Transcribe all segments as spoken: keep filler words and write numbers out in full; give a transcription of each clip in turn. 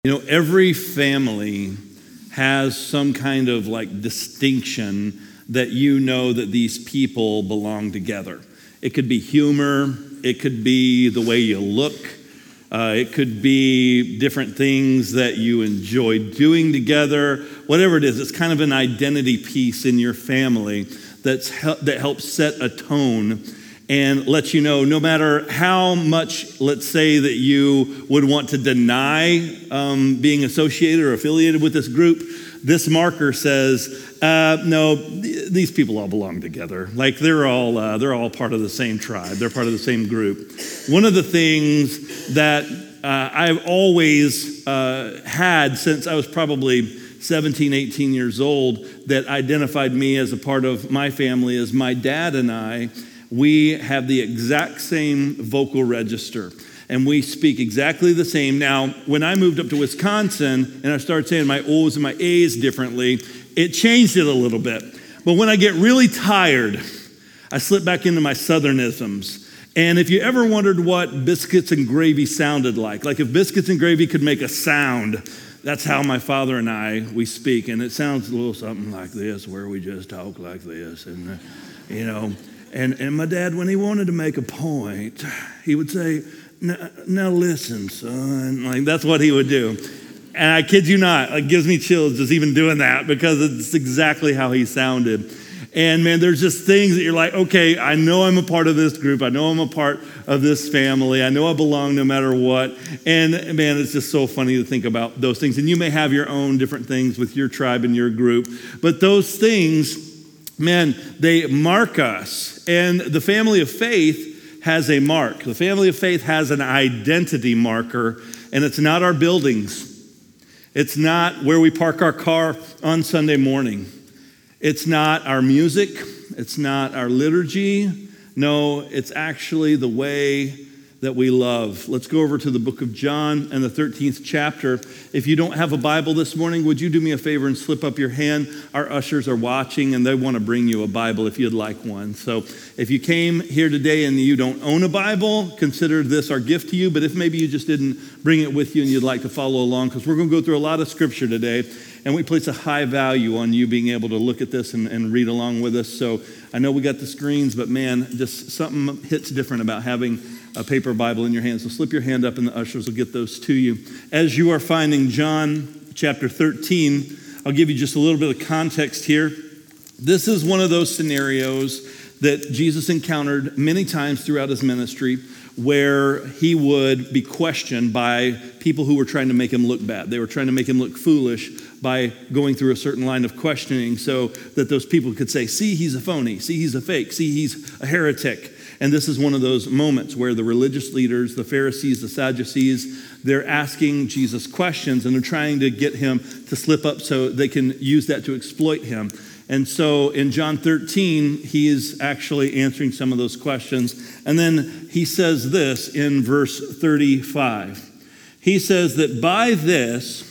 You know, every family has some kind of like distinction that you know that these people belong together. It could be humor, it could be the way you look, uh, it could be different things that you enjoy doing together. Whatever it is, it's kind of an identity piece in your family that's hel- that helps set a tone and lets you know, no matter how much, let's say, that you would want to deny um, being associated or affiliated with this group, this marker says, uh, no, th- these people all belong together. Like they're all uh, they're all part of the same tribe. They're part of the same group. One of the things that uh, I've always uh, had since I was probably seventeen, eighteen years old that identified me as a part of my family is my dad and I, we have the exact same vocal register. And we speak exactly the same. Now, when I moved up to Wisconsin and I started saying my O's and my A's differently, it changed it a little bit. But when I get really tired, I slip back into my Southernisms. And if you ever wondered what biscuits and gravy sounded like, like if biscuits and gravy could make a sound, that's how my father and I, we speak. And it sounds a little something like this, where we just talk like this. And, uh, you know, and, and my dad, when he wanted to make a point, he would say, Now, now listen, son. Like that's what he would do. And I kid you not, it gives me chills just even doing that because it's exactly how he sounded. And man, there's just things that you're like, okay, I know I'm a part of this group. I know I'm a part of this family. I know I belong no matter what. And man, it's just so funny to think about those things. And you may have your own different things with your tribe and your group. But those things, man, they mark us. And the family of faith has a mark. The family of faith has an identity marker, and it's not our buildings. It's not where we park our car on Sunday morning. It's not our music. It's not our liturgy. No, it's actually the way that we love. Let's go over to the book of John and the thirteenth chapter. If you don't have a Bible this morning, would you do me a favor and slip up your hand? Our ushers are watching and they want to bring you a Bible if you'd like one. So if you came here today and you don't own a Bible, consider this our gift to you. But if maybe you just didn't bring it with you and you'd like to follow along, because we're going to go through a lot of scripture today, and we place a high value on you being able to look at this and, and read along with us. So I know we got the screens, but man, just something hits different about having a paper Bible in your hand. So slip your hand up and the ushers will get those to you. As you are finding John chapter thirteen, I'll give you just a little bit of context here. This is one of those scenarios that Jesus encountered many times throughout his ministry where he would be questioned by people who were trying to make him look bad. They were trying to make him look foolish by going through a certain line of questioning so that those people could say, see, he's a phony. See, he's a fake. See, he's a heretic. And this is one of those moments where the religious leaders, the Pharisees, the Sadducees, they're asking Jesus questions and they're trying to get him to slip up so they can use that to exploit him. And so in John thirteen, he is actually answering some of those questions. And then he says this in verse thirty-five. He says that by this,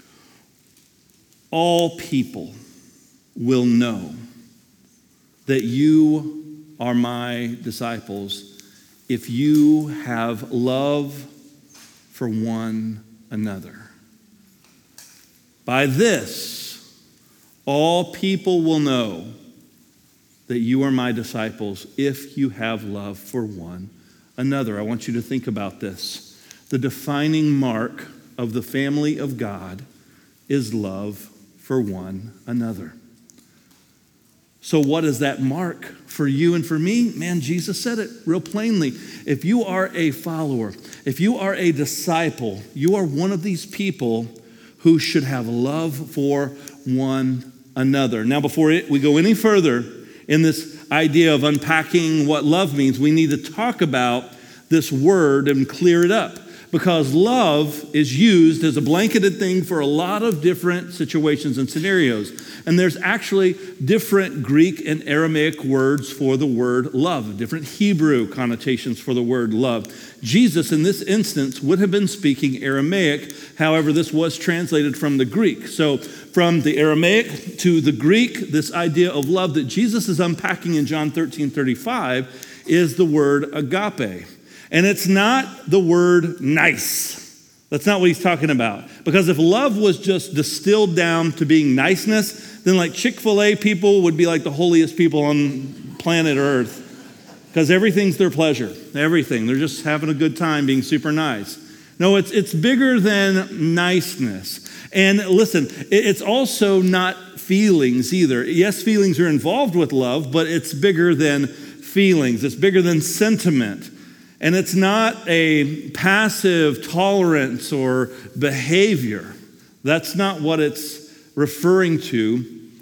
all people will know that you are my disciples if you have love for one another. By this, all people will know that you are my disciples if you have love for one another. I want you to think about this. The defining mark of the family of God is love for one another. So what is that mark for you and for me? Man, Jesus said it real plainly. If you are a follower, if you are a disciple, you are one of these people who should have love for one another. Now, before it, we go any further in this idea of unpacking what love means, we need to talk about this word and clear it up. Because love is used as a blanketed thing for a lot of different situations and scenarios. And there's actually different Greek and Aramaic words for the word love, different Hebrew connotations for the word love. Jesus, in this instance, would have been speaking Aramaic. However, this was translated from the Greek. So from the Aramaic to the Greek, this idea of love that Jesus is unpacking in John thirteen thirty-five is the word agape. And it's not the word nice. That's not what he's talking about. Because if love was just distilled down to being niceness, then like Chick-fil-A people would be like the holiest people on planet Earth. Because everything's their pleasure. Everything. They're just having a good time being super nice. No, it's it's bigger than niceness. And listen, it's also not feelings either. Yes, feelings are involved with love, but it's bigger than feelings. It's bigger than sentiment. And it's not a passive tolerance or behavior. That's not what it's referring to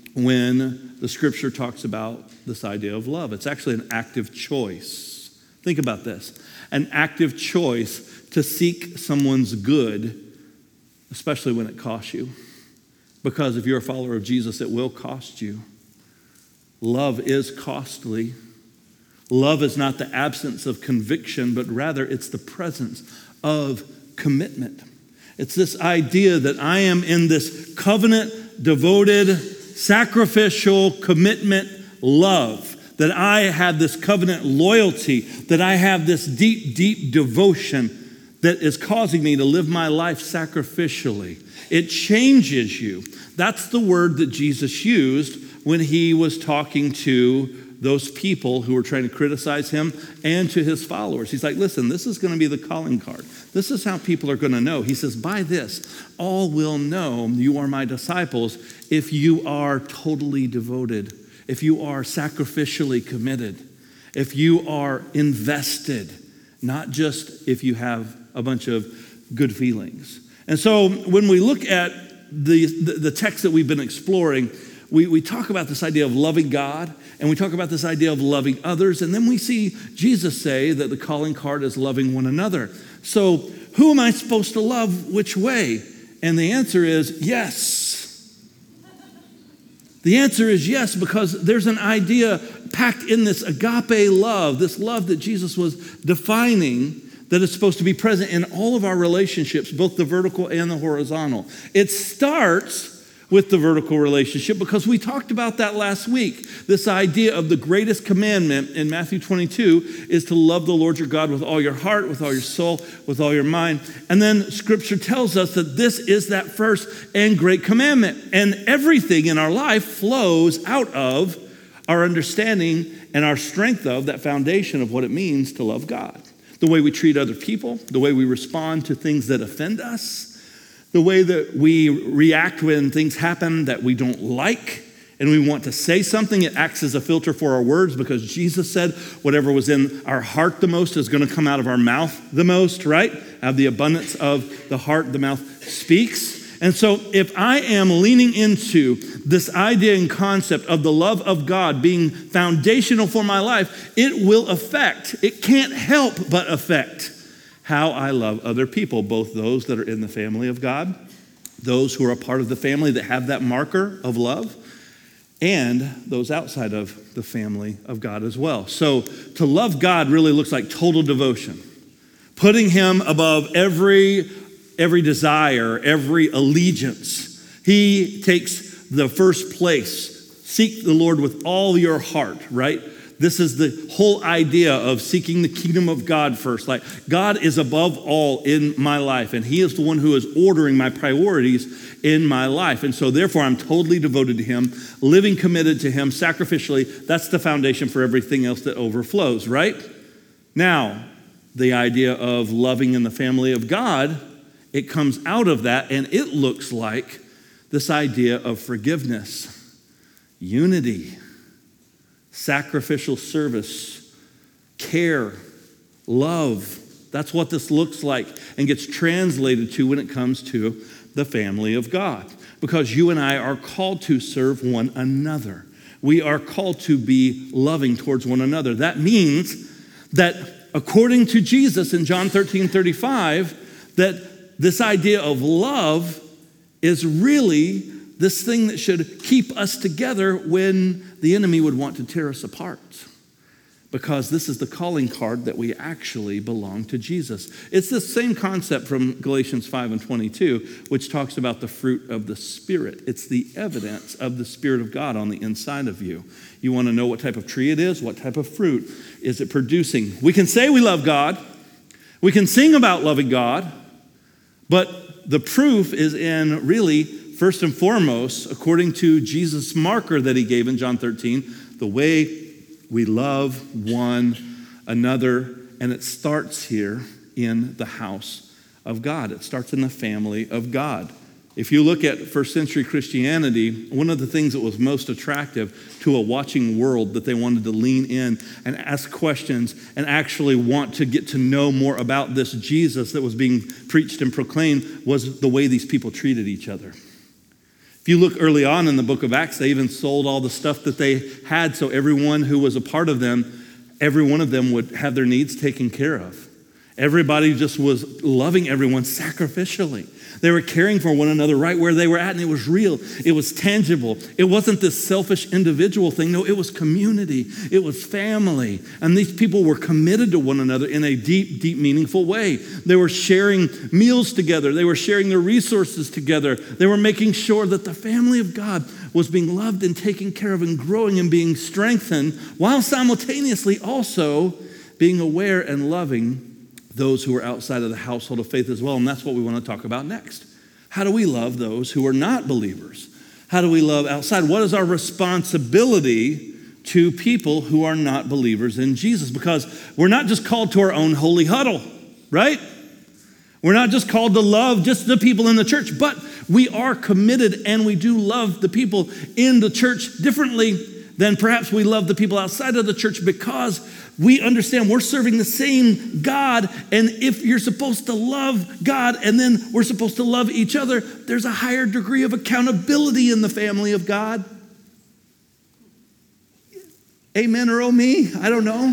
when the scripture talks about this idea of love. It's actually an active choice. Think about this. An active choice to seek someone's good, especially when it costs you. Because if you're a follower of Jesus, it will cost you. Love is costly. Love is not the absence of conviction, but rather it's the presence of commitment. It's this idea that I am in this covenant, devoted, sacrificial commitment love, that I have this covenant loyalty, that I have this deep, deep devotion that is causing me to live my life sacrificially. It changes you. That's the word that Jesus used when he was talking to those people who were trying to criticize him and to his followers. He's like, listen, this is going to be the calling card. This is how people are going to know. He says, by this, all will know you are my disciples if you are totally devoted, if you are sacrificially committed, if you are invested, not just if you have a bunch of good feelings. And so when we look at the, the, the text that we've been exploring, we, we talk about this idea of loving God, and we talk about this idea of loving others, and then we see Jesus say that the calling card is loving one another. So who am I supposed to love which way? And the answer is yes. The answer is yes, because there's an idea packed in this agape love, this love that Jesus was defining, that is supposed to be present in all of our relationships, both the vertical and the horizontal. It starts with the vertical relationship because we talked about that last week. This idea of the greatest commandment in Matthew twenty-two is to love the Lord your God with all your heart, with all your soul, with all your mind. And then scripture tells us that this is that first and great commandment. And everything in our life flows out of our understanding and our strength of that foundation of what it means to love God. The way we treat other people, the way we respond to things that offend us, the way that we react when things happen that we don't like and we want to say something. It acts as a filter for our words because Jesus said whatever was in our heart the most is going to come out of our mouth the most, right? Out of the abundance of the heart, the mouth speaks. And so if I am leaning into this idea and concept of the love of God being foundational for my life, it will affect, it can't help but affect how I love other people, both those that are in the family of God, those who are a part of the family that have that marker of love, and those outside of the family of God as well. So to love God really looks like total devotion, putting him above every, every desire, every allegiance. He takes the first place. Seek the Lord with all your heart, right? This is the whole idea of seeking the kingdom of God first. Like, God is above all in my life, and he is the one who is ordering my priorities in my life. And so therefore, I'm totally devoted to him, living committed to him sacrificially. That's the foundation for everything else that overflows, right? Now, the idea of loving in the family of God, it comes out of that, and it looks like this idea of forgiveness, unity, sacrificial service, care, love. That's what this looks like and gets translated to when it comes to the family of God. Because you and I are called to serve one another. We are called to be loving towards one another. That means that according to Jesus in John thirteen thirty-five, that this idea of love is really this thing that should keep us together when the enemy would want to tear us apart. Because this is the calling card that we actually belong to Jesus. It's the same concept from Galatians five and twenty-two, which talks about the fruit of the Spirit. It's the evidence of the Spirit of God on the inside of you. You want to know what type of tree it is? What type of fruit is it producing? We can say we love God. We can sing about loving God. But the proof is in really, first and foremost, according to Jesus' marker that he gave in John thirteen, the way we love one another. And it starts here in the house of God. It starts in the family of God. If you look at first century Christianity, one of the things that was most attractive to a watching world that they wanted to lean in and ask questions and actually want to get to know more about this Jesus that was being preached and proclaimed was the way these people treated each other. If you look early on in the book of Acts, they even sold all the stuff that they had so everyone who was a part of them, every one of them would have their needs taken care of. Everybody just was loving everyone sacrificially. They were caring for one another right where they were at, and it was real. It was tangible. It wasn't this selfish individual thing. No, it was community. It was family. And these people were committed to one another in a deep, deep, meaningful way. They were sharing meals together. They were sharing their resources together. They were making sure that the family of God was being loved and taken care of and growing and being strengthened, while simultaneously also being aware and loving those who are outside of the household of faith as well. And that's what we want to talk about next. How do we love those who are not believers? How do we love outside? What is our responsibility to people who are not believers in Jesus? Because we're not just called to our own holy huddle, right? We're not just called to love just the people in the church, but we are committed and we do love the people in the church differently than perhaps we love the people outside of the church, because we understand we're serving the same God. And if you're supposed to love God and then we're supposed to love each other, there's a higher degree of accountability in the family of God. Amen or oh me? I don't know.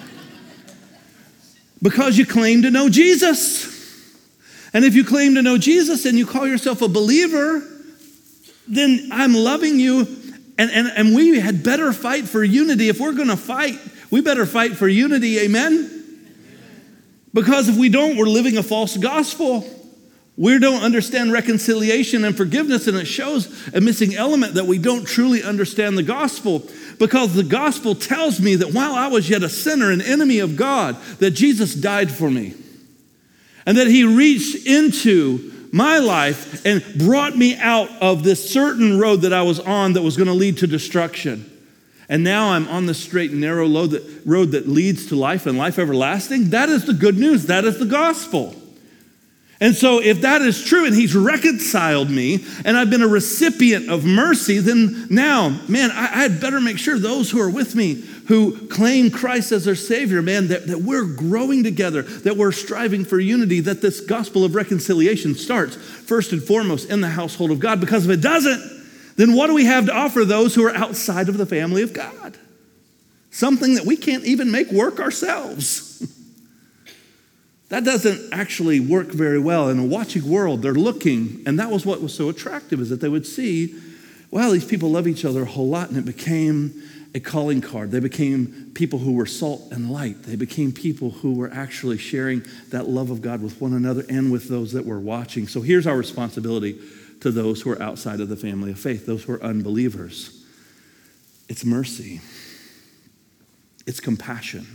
Because you claim to know Jesus. And if you claim to know Jesus and you call yourself a believer, then I'm loving you. And, and, and we had better fight for unity. If we're going to fight, we better fight for unity, amen? Because if we don't, we're living a false gospel. We don't understand reconciliation and forgiveness, and it shows a missing element that we don't truly understand the gospel. Because the gospel tells me that while I was yet a sinner, an enemy of God, that Jesus died for me. And that he reached into my life and brought me out of this certain road that I was on that was going to lead to destruction. And now I'm on the straight and narrow road that, road that leads to life and life everlasting. That is the good news. That is the gospel. And so if that is true and he's reconciled me and I've been a recipient of mercy, then now, man, I, I'd better make sure those who are with me who claim Christ as their Savior, man, that, that we're growing together, that we're striving for unity, that this gospel of reconciliation starts first and foremost in the household of God. Because if it doesn't, then what do we have to offer those who are outside of the family of God? Something that we can't even make work ourselves. That doesn't actually work very well. In a watching world, they're looking, and that was what was so attractive, is that they would see, well, these people love each other a whole lot, and it became a calling card. They became people who were salt and light. They became people who were actually sharing that love of God with one another and with those that were watching. So here's our responsibility to those who are outside of the family of faith, those who are unbelievers. It's mercy. It's compassion.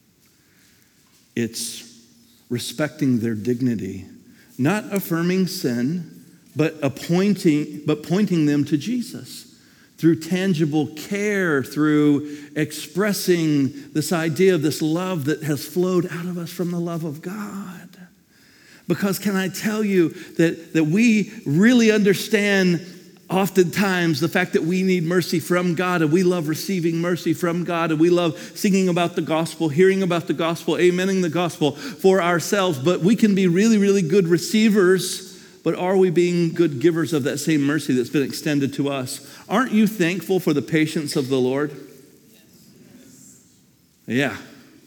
It's respecting their dignity, not affirming sin, but appointing, but pointing them to Jesus through tangible care, through expressing this idea of this love that has flowed out of us from the love of God. Because can I tell you that, that we really understand oftentimes the fact that we need mercy from God, and we love receiving mercy from God, and we love singing about the gospel, hearing about the gospel, amening the gospel for ourselves, but we can be really, really good receivers. But are we being good givers of that same mercy that's been extended to us? Aren't you thankful for the patience of the Lord? Yeah.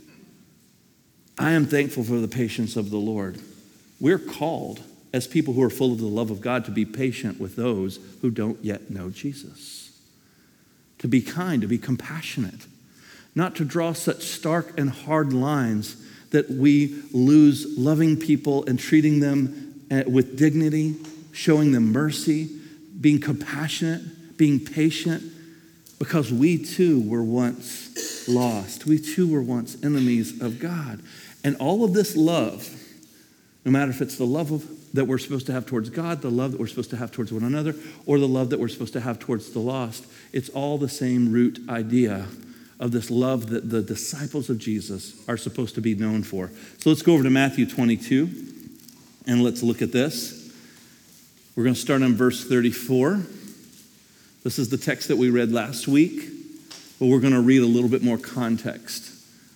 I am thankful for the patience of the Lord. We're called as people who are full of the love of God to be patient with those who don't yet know Jesus. To be kind, to be compassionate. Not to draw such stark and hard lines that we lose loving people and treating them with dignity, showing them mercy, being compassionate, being patient, because we too were once lost. We too were once enemies of God. And all of this love, no matter if it's the love of that we're supposed to have towards God, the love that we're supposed to have towards one another, or the love that we're supposed to have towards the lost. It's all the same root idea of this love that the disciples of Jesus are supposed to be known for. So let's go over to Matthew twenty-two, and let's look at this. We're going to start on verse thirty-four. This is the text that we read last week, but we're going to read a little bit more context.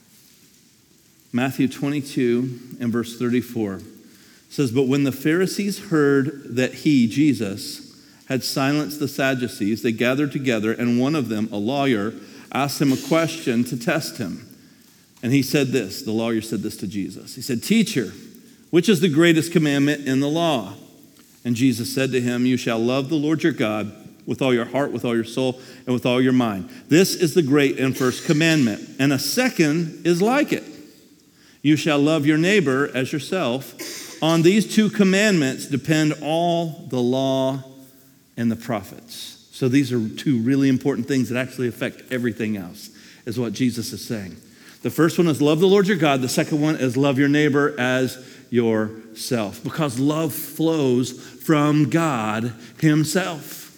Matthew twenty-two and verse thirty-four says, "But when the Pharisees heard that he, Jesus, had silenced the Sadducees, they gathered together, and one of them, a lawyer, asked him a question to test him. And he said this," the lawyer said this to Jesus. He said, "Teacher, which is the greatest commandment in the law?" And Jesus said to him, "You shall love the Lord your God with all your heart, with all your soul, and with all your mind. This is the great and first commandment. And a second is like it. You shall love your neighbor as yourself. On these two commandments depend all the law and the prophets." So these are two really important things that actually affect everything else, is what Jesus is saying. The first one is love the Lord your God. The second one is love your neighbor as yourself, because love flows from God himself.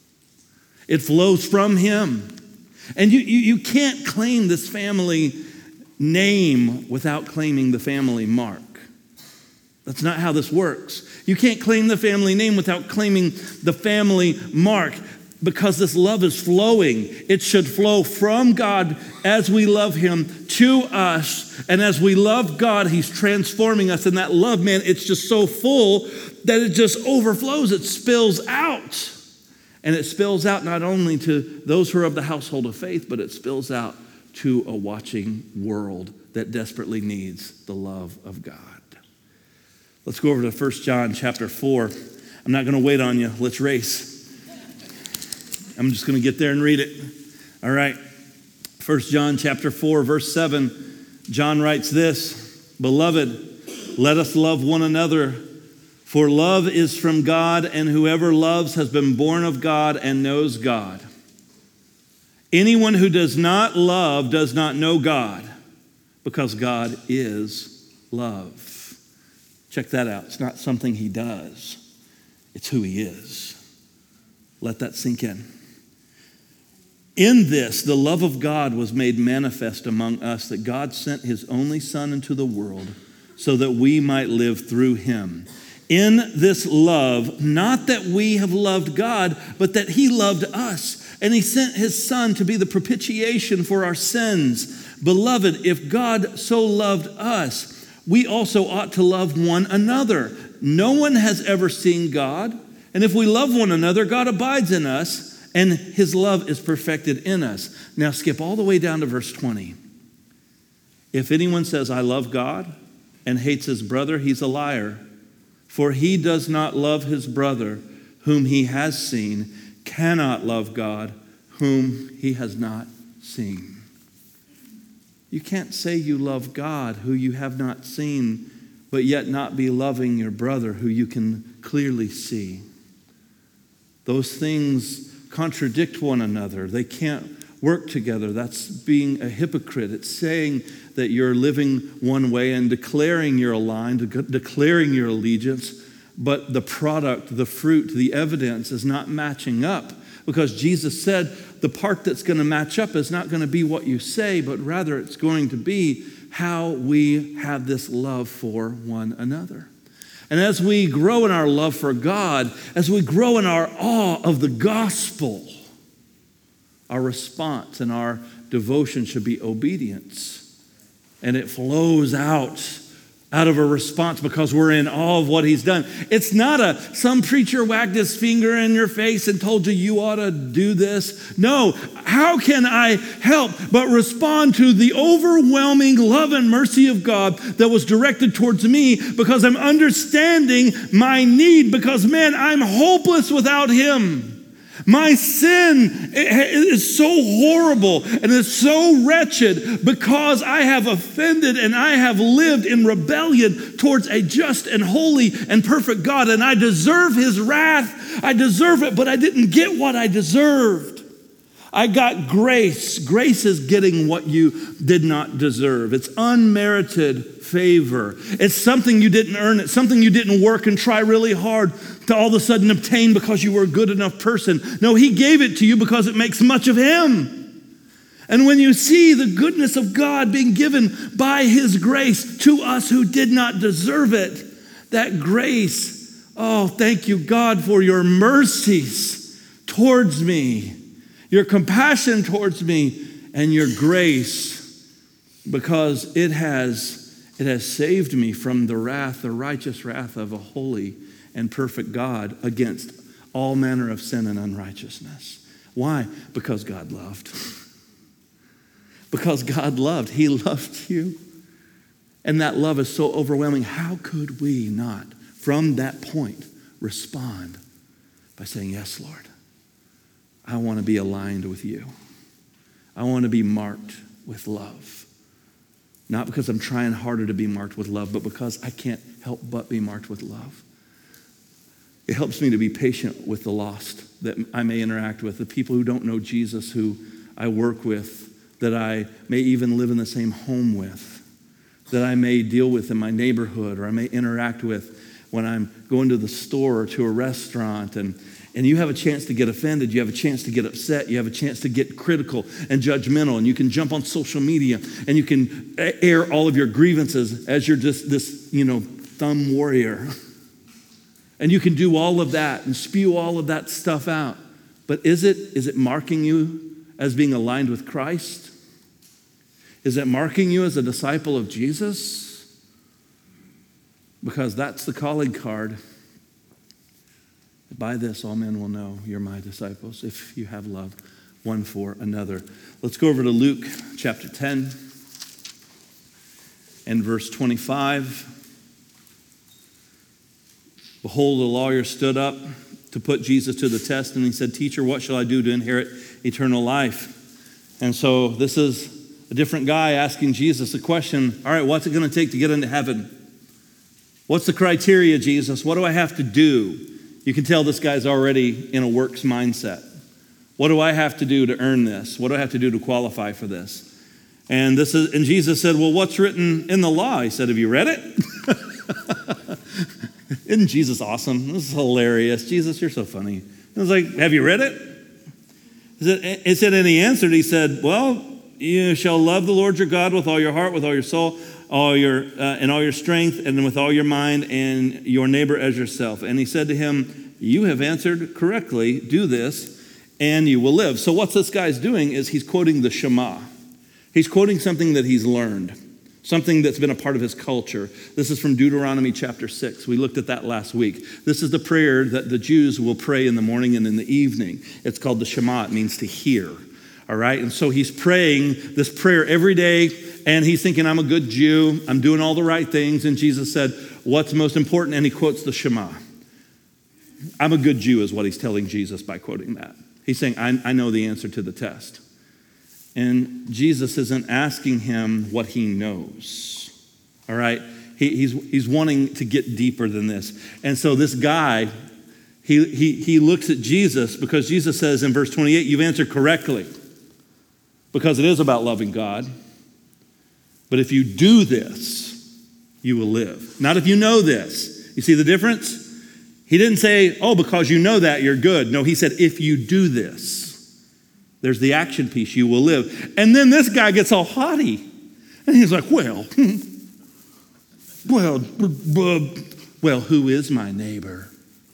It flows from him. And you, you, you can't claim this family name without claiming the family mark. That's not how this works. You can't claim the family name without claiming the family mark, because this love is flowing. It should flow from God as we love him to us. And as we love God, he's transforming us. And that love, man, it's just so full that it just overflows. It spills out. And it spills out not only to those who are of the household of faith, but it spills out to a watching world that desperately needs the love of God. Let's go over to First John chapter four. I'm not going to wait on you. Let's race. I'm just going to get there and read it. All right. First John chapter four, verse seven. John writes this, "Beloved, let us love one another, for love is from God, and whoever loves has been born of God and knows God. Anyone who does not love does not know God, because God is love." Check that out. It's not something he does. It's who he is. Let that sink in. "In this, the love of God was made manifest among us, that God sent his only Son into the world so that we might live through him. In this love, not that we have loved God, but that he loved us, and he sent his Son to be the propitiation for our sins. Beloved, if God so loved us, we also ought to love one another. No one has ever seen God, and if we love one another, God abides in us, and his love is perfected in us." Now skip all the way down to verse twenty. "If anyone says, 'I love God,' and hates his brother, he's a liar. For he does not love his brother whom he has seen, cannot love God whom he has not seen." You can't say you love God who you have not seen, but yet not be loving your brother who you can clearly see. Those things contradict one another. They can't work together. That's being a hypocrite. It's saying that you're living one way and declaring you're aligned, declaring your allegiance, but the product, the fruit, the evidence is not matching up, because Jesus said the part that's going to match up is not going to be what you say, but rather it's going to be how we have this love for one another. And as we grow in our love for God, as we grow in our awe of the gospel, our response and our devotion should be obedience. And it flows out, out of a response because we're in awe of what he's done. It's not a, some preacher whacked his finger in your face and told you you ought to do this. No, how can I help but respond to the overwhelming love and mercy of God that was directed towards me, because I'm understanding my need, because man, I'm hopeless without him. My sin is so horrible and is so wretched because I have offended and I have lived in rebellion towards a just and holy and perfect God, and I deserve his wrath. I deserve it, but I didn't get what I deserved. I got grace. Grace is getting what you did not deserve. It's unmerited favor. It's something you didn't earn. It's something you didn't work and try really hard to all of a sudden obtain because you were a good enough person. No, he gave it to you because it makes much of him. And when you see the goodness of God being given by his grace to us who did not deserve it, that grace, oh, thank you, God, for your mercies towards me, your compassion towards me, and your grace, because it has, it has saved me from the wrath, the righteous wrath of a holy and perfect God against all manner of sin and unrighteousness. Why? Because God loved. Because God loved. He loved you. And that love is so overwhelming. How could we not, from that point, respond by saying, yes, Lord, I want to be aligned with you. I want to be marked with love. Not because I'm trying harder to be marked with love, but because I can't help but be marked with love. It helps me to be patient with the lost that I may interact with, the people who don't know Jesus, who I work with, that I may even live in the same home with, that I may deal with in my neighborhood, or I may interact with when I'm going to the store or to a restaurant, and And you have a chance to get offended. You have a chance to get upset. You have a chance to get critical and judgmental. And you can jump on social media and you can air all of your grievances as you're just this, you know, thumb warrior. And you can do all of that and spew all of that stuff out. But is it, is it marking you as being aligned with Christ? Is it marking you as a disciple of Jesus? Because that's the calling card. By this, all men will know you're my disciples, if you have love one for another. Let's go over to Luke chapter ten and verse twenty-five. Behold, a lawyer stood up to put Jesus to the test, and he said, "Teacher, what shall I do to inherit eternal life?" And so this is a different guy asking Jesus a question. All right, what's it going to take to get into heaven? What's the criteria, Jesus? What do I have to do? You can tell this guy's already in a works mindset. What do I have to do to earn this? What do I have to do to qualify for this? And this is, and Jesus said, well, what's written in the law? He said, have you read it? Isn't Jesus awesome? This is hilarious. Jesus, you're so funny. I was like, have you read it? He said, it said, and he answered, he said, well, you shall love the Lord your God with all your heart, with all your soul, all your uh, and all your strength, and with all your mind, and your neighbor as yourself. And he said to him, you have answered correctly. Do this, and you will live. So what this guy's doing is he's quoting the Shema. He's quoting something that he's learned, something that's been a part of his culture. This is from Deuteronomy chapter six. We looked at that last week. This is the prayer that the Jews will pray in the morning and in the evening. It's called the Shema. It means to hear. All right, and so he's praying this prayer every day, and he's thinking, I'm a good Jew, I'm doing all the right things, and Jesus said, what's most important? And he quotes the Shema. I'm a good Jew is what he's telling Jesus by quoting that. He's saying, I, I know the answer to the test. And Jesus isn't asking him what he knows, all right? He, he's, he's wanting to get deeper than this. And so this guy, he, he, he looks at Jesus because Jesus says in verse twenty-eight, you've answered correctly. Because it is about loving God. But if you do this, you will live. Not if you know this. You see the difference? He didn't say, oh, because you know that, you're good. No, he said, if you do this, there's the action piece, you will live. And then this guy gets all haughty. And he's like, well, well, well, who is my neighbor?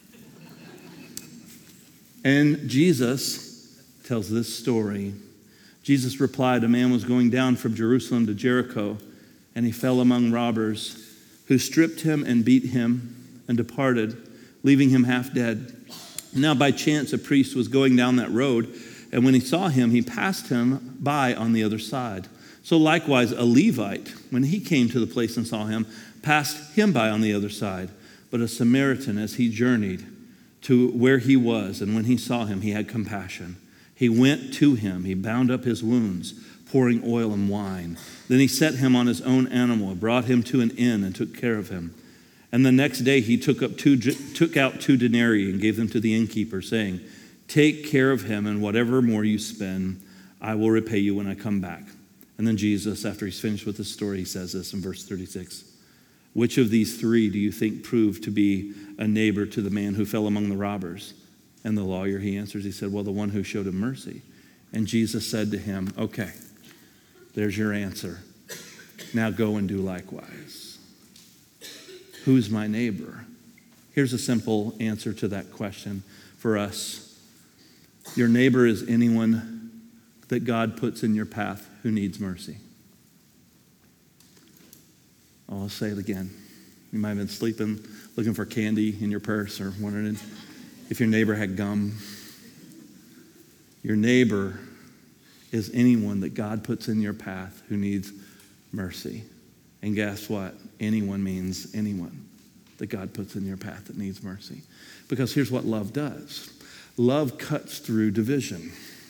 And Jesus tells this story. Jesus replied, a man was going down from Jerusalem to Jericho, and he fell among robbers, who stripped him and beat him and departed, leaving him half dead. Now by chance a priest was going down that road, and when he saw him, he passed him by on the other side. So likewise a Levite, when he came to the place and saw him, passed him by on the other side. But a Samaritan, as he journeyed to where he was, and when he saw him, he had compassion. He went to him, he bound up his wounds, pouring oil and wine. Then he set him on his own animal, brought him to an inn, and took care of him. And the next day he took up two, took out two denarii and gave them to the innkeeper, saying, take care of him, and whatever more you spend, I will repay you when I come back. And then Jesus, after he's finished with the story, he says this in verse thirty-six. Which of these three do you think proved to be a neighbor to the man who fell among the robbers? And the lawyer, he answers, he said, well, the one who showed him mercy. And Jesus said to him, okay, there's your answer. Now go and do likewise. Who's my neighbor? Here's a simple answer to that question for us. Your neighbor is anyone that God puts in your path who needs mercy. Oh, I'll say it again. You might have been sleeping, looking for candy in your purse or wondering if your neighbor had gum. Your neighbor is anyone that God puts in your path who needs mercy. And guess what? Anyone means anyone that God puts in your path that needs mercy. Because here's what love does. Love cuts through division.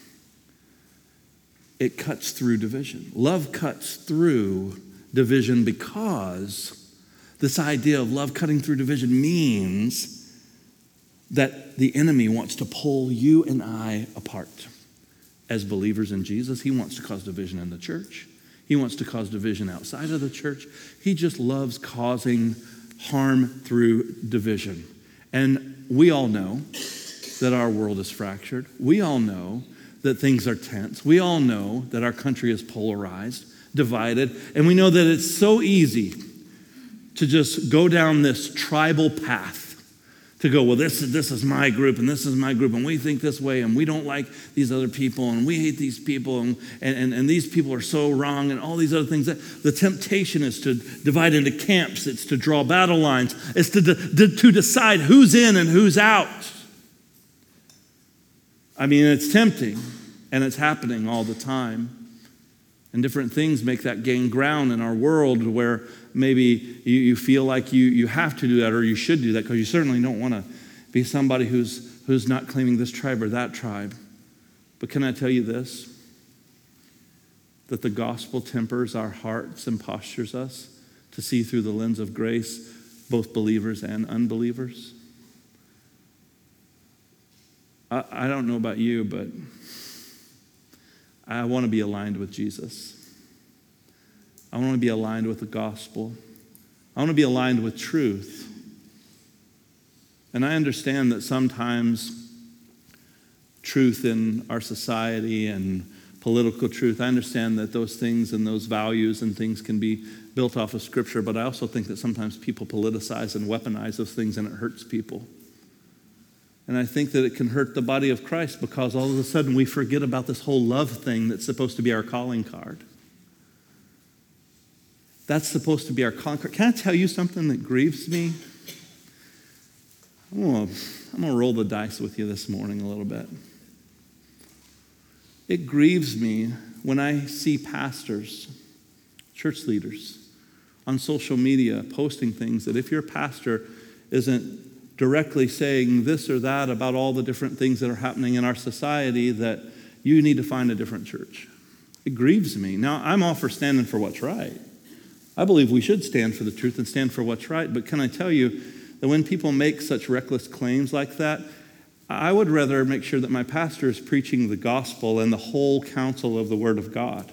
It cuts through division. Love cuts through division because this idea of love cutting through division means that the enemy wants to pull you and I apart. As believers in Jesus, he wants to cause division in the church. He wants to cause division outside of the church. He just loves causing harm through division. And we all know that our world is fractured. We all know that things are tense. We all know that our country is polarized, divided. And we know that it's so easy to just go down this tribal path. To go, well, this is, this is my group, and this is my group, and we think this way, and we don't like these other people, and we hate these people, and, and, and these people are so wrong, and all these other things. The temptation is to divide into camps. It's to draw battle lines. It's to, de- to decide who's in and who's out. I mean, it's tempting, and it's happening all the time. And different things make that gain ground in our world where maybe you, you feel like you, you have to do that or you should do that because you certainly don't want to be somebody who's, who's not claiming this tribe or that tribe. But can I tell you this? That the gospel tempers our hearts and postures us to see through the lens of grace both believers and unbelievers. I, I don't know about you, but I want to be aligned with Jesus. I want to be aligned with the gospel. I want to be aligned with truth. And I understand that sometimes truth in our society and political truth, I understand that those things and those values and things can be built off of Scripture, but I also think that sometimes people politicize and weaponize those things and it hurts people. And I think that it can hurt the body of Christ because all of a sudden we forget about this whole love thing that's supposed to be our calling card. That's supposed to be our calling card. Can I tell you something that grieves me? I'm going to I'm going to roll the dice with you this morning a little bit. It grieves me when I see pastors, church leaders, on social media posting things that if your pastor isn't directly saying this or that about all the different things that are happening in our society, that you need to find a different church. It grieves me. Now, I'm all for standing for what's right. I believe we should stand for the truth and stand for what's right, but can I tell you that when people make such reckless claims like that, I would rather make sure that my pastor is preaching the gospel and the whole counsel of the Word of God.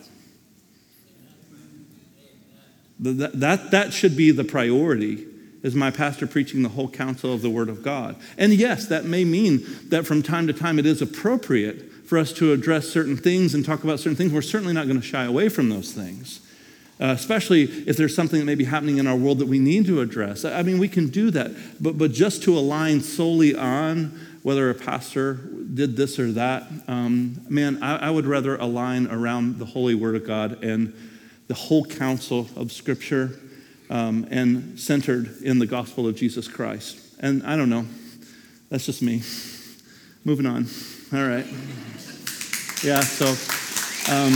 That, that, that should be the priority. Is my pastor preaching the whole counsel of the Word of God? And yes, that may mean that from time to time it is appropriate for us to address certain things and talk about certain things. We're certainly not going to shy away from those things, uh, especially if there's something that may be happening in our world that we need to address. I mean, we can do that, but, but just to align solely on whether a pastor did this or that, um, man, I, I would rather align around the holy Word of God and the whole counsel of Scripture. Um, and centered in the gospel of Jesus Christ. And I don't know, that's just me. Moving on. All right. Yeah, so, um,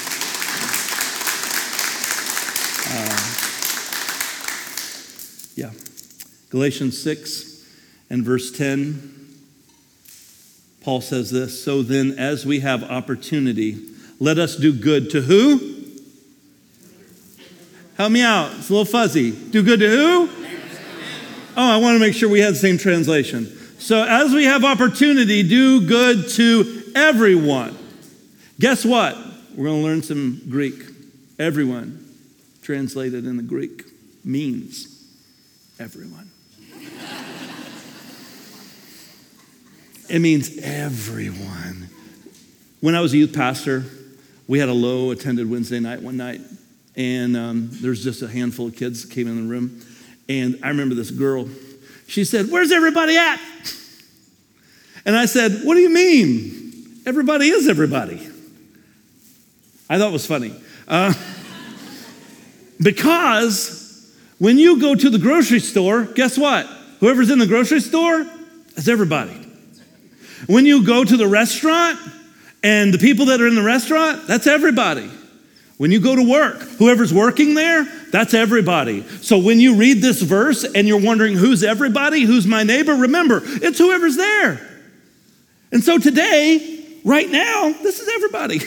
uh, yeah. Galatians six and verse ten, Paul says this, so then as we have opportunity, let us do good to who? Help me out. It's a little fuzzy. Do good to who? Oh, I want to make sure we had the same translation. So as we have opportunity, do good to everyone. Guess what? We're going to learn some Greek. Everyone, translated in the Greek, means everyone. It means everyone. When I was a youth pastor, we had a low attended Wednesday night one night, and um, there's just a handful of kids that came in the room. And I remember this girl, she said, "Where's everybody at?" And I said, "What do you mean? Everybody is everybody." I thought it was funny. Uh, because when you go to the grocery store, guess what? Whoever's in the grocery store is everybody. When you go to the restaurant and the people that are in the restaurant, that's everybody. When you go to work, whoever's working there, that's everybody. So when you read this verse and you're wondering who's everybody, who's my neighbor, remember, it's whoever's there. And so today, right now, this is everybody.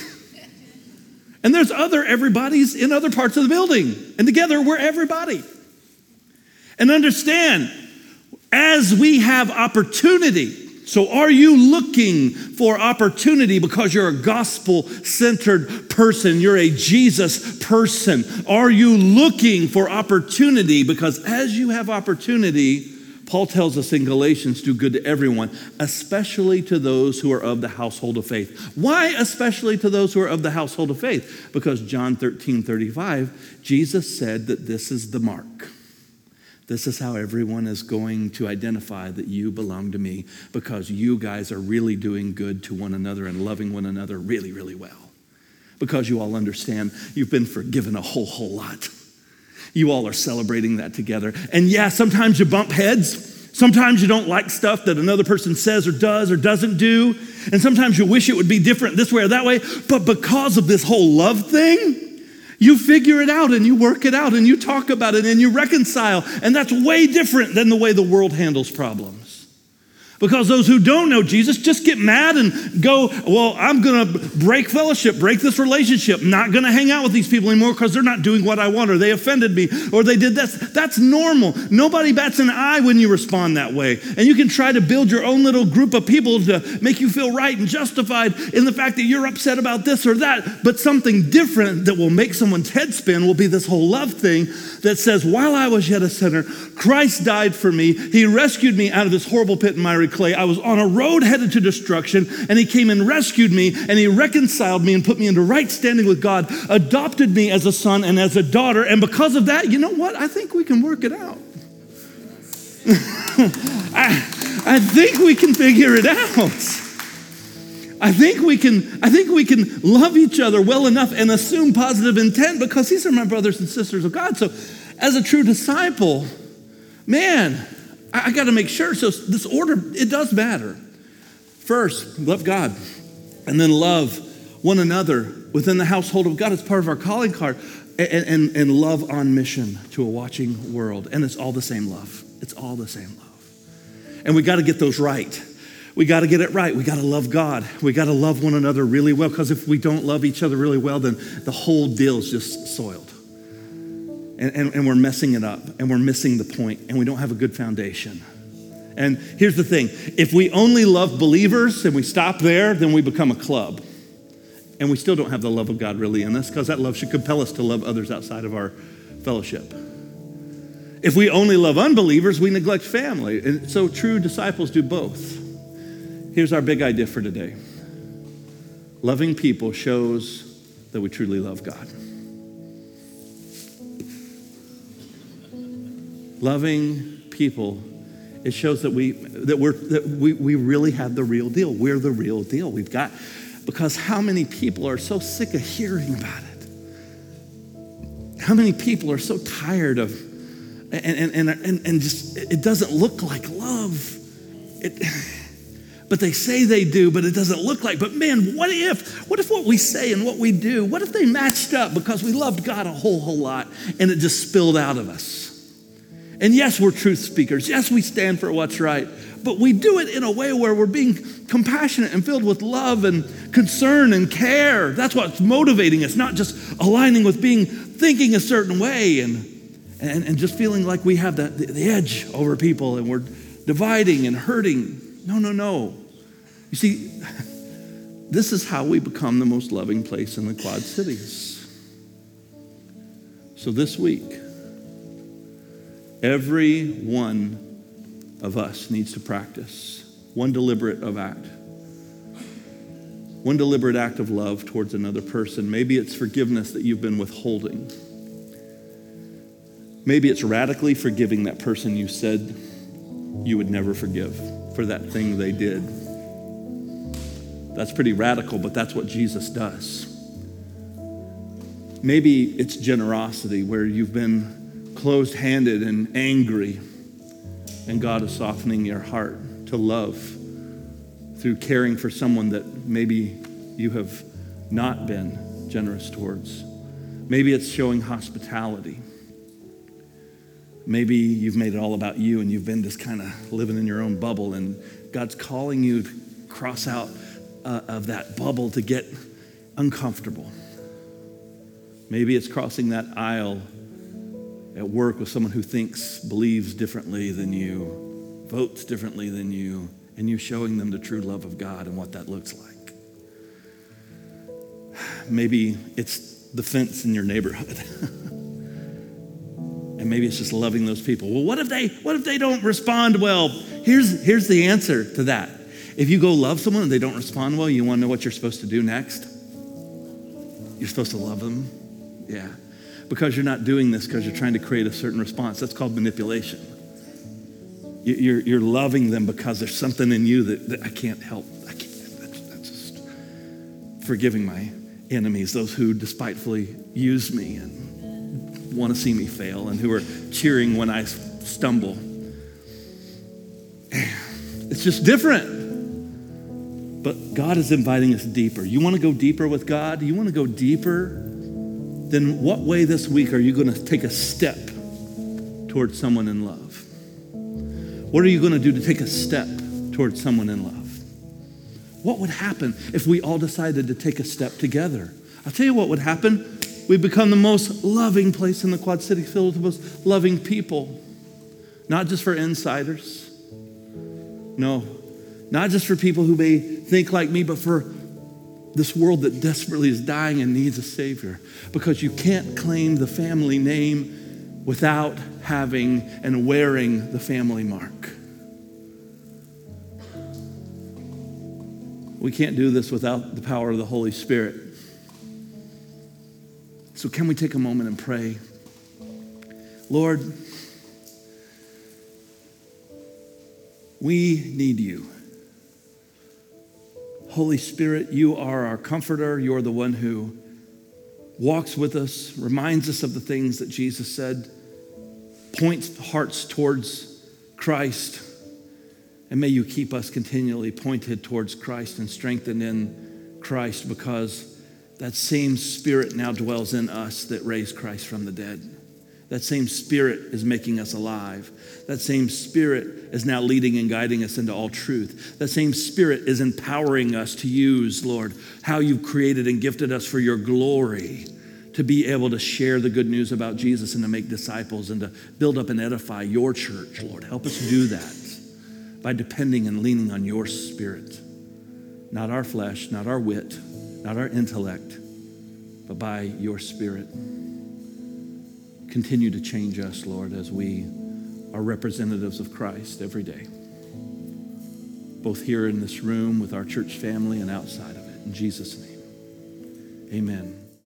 And there's other everybody's in other parts of the building. And together, we're everybody. And understand, as we have opportunity, so are you looking for opportunity because you're a gospel-centered person? You're a Jesus person. Are you looking for opportunity? Because as you have opportunity, Paul tells us in Galatians, do good to everyone, especially to those who are of the household of faith. Why especially to those who are of the household of faith? Because John thirteen thirty-five, Jesus said that this is the mark. This is how everyone is going to identify that you belong to me, because you guys are really doing good to one another and loving one another really, really well. Because you all understand you've been forgiven a whole, whole lot. You all are celebrating that together. And yeah, sometimes you bump heads. Sometimes you don't like stuff that another person says or does or doesn't do. And sometimes you wish it would be different this way or that way. But because of this whole love thing, you figure it out and you work it out and you talk about it and you reconcile. And that's way different than the way the world handles problems. Because those who don't know Jesus just get mad and go, well, I'm going to break fellowship, break this relationship, not going to hang out with these people anymore because they're not doing what I want, or they offended me, or they did this. That's normal. Nobody bats an eye when you respond that way. And you can try to build your own little group of people to make you feel right and justified in the fact that you're upset about this or that. But something different that will make someone's head spin will be this whole love thing that says, while I was yet a sinner, Christ died for me. He rescued me out of this horrible pit and miry clay. I was on a road headed to destruction, and he came and rescued me, and he reconciled me and put me into right standing with God, adopted me as a son and as a daughter. And because of that, you know what? I think we can work it out. I, I think we can figure it out. I think we can, I think we can love each other well enough and assume positive intent, because these are my brothers and sisters of God. So as a true disciple, man, I, I got to make sure. So this order, it does matter. First, love God, and then love one another within the household of God. It's part of our calling card. And, and, and love on mission to a watching world. And it's all the same love. It's all the same love. And we got to get those right. We got to get it right. We got to love God. We got to love one another really well, because if we don't love each other really well, then the whole deal's just soiled. And, and, and we're messing it up, and we're missing the point, and we don't have a good foundation. And here's the thing. If we only love believers and we stop there, then we become a club. And we still don't have the love of God really in us, because that love should compel us to love others outside of our fellowship. If we only love unbelievers, we neglect family. And so true disciples do both. Here's our big idea for today. Loving people shows that we truly love God. Loving people, it shows that we that we're that we, we really have the real deal. We're the real deal. We've got, because how many people are so sick of hearing about it? How many people are so tired of, and and and, and just, it doesn't look like love. It, but they say they do, but it doesn't look like. But man, what if, what if what we say and what we do, what if they matched up because we loved God a whole, whole lot and it just spilled out of us? And yes, we're truth speakers. Yes, we stand for what's right. But we do it in a way where we're being compassionate and filled with love and concern and care. That's what's motivating us, not just aligning with being, thinking a certain way and and, and just feeling like we have the, the, the edge over people and we're dividing and hurting. No, no, no. You see, this is how we become the most loving place in the Quad Cities. So this week, every one of us needs to practice one deliberate of act. One deliberate act of love towards another person. Maybe it's forgiveness that you've been withholding. Maybe it's radically forgiving that person you said you would never forgive for that thing they did. That's pretty radical, but that's what Jesus does. Maybe it's generosity where you've been closed-handed and angry, and God is softening your heart to love through caring for someone that maybe you have not been generous towards. Maybe it's showing hospitality. Maybe you've made it all about you and you've been just kind of living in your own bubble, and God's calling you to cross out uh, of that bubble to get uncomfortable. Maybe it's crossing that aisle at work with someone who thinks, believes differently than you, votes differently than you, and you showing them the true love of God and what that looks like. Maybe it's the fence in your neighborhood. And maybe it's just loving those people. Well, what if they what if they don't respond well? Here's, here's the answer to that. If you go love someone and they don't respond well, you want to know what you're supposed to do next? You're supposed to love them. Yeah. Because you're not doing this because you're trying to create a certain response. That's called manipulation. You're, you're loving them because there's something in you that, that I can't help. I can't, that's, that's just forgiving my enemies, those who despitefully use me and want to see me fail and who are cheering when I stumble. It's just different. But God is inviting us deeper. You want to go deeper with God? You want to go deeper? Then what way this week are you going to take a step towards someone in love? What are you going to do to take a step towards someone in love? What would happen if we all decided to take a step together? I'll tell you what would happen. We'd become the most loving place in the Quad Cities, filled with the most loving people. Not just for insiders. No, not just for people who may think like me, but for this world that desperately is dying and needs a Savior. Because you can't claim the family name without having and wearing the family mark. We can't do this without the power of the Holy Spirit. So can we take a moment and pray? Lord, we need you. Holy Spirit, you are our comforter. You're the one who walks with us, reminds us of the things that Jesus said, points hearts towards Christ. And may you keep us continually pointed towards Christ and strengthened in Christ, because that same Spirit now dwells in us that raised Christ from the dead. That same Spirit is making us alive. That same Spirit is now leading and guiding us into all truth. That same Spirit is empowering us to use, Lord, how you've created and gifted us for your glory, to be able to share the good news about Jesus and to make disciples and to build up and edify your church, Lord. Help us do that by depending and leaning on your Spirit. Not our flesh, not our wit, not our intellect, but by your Spirit. Continue to change us, Lord, as we are representatives of Christ every day, both here in this room with our church family and outside of it. In Jesus' name, amen.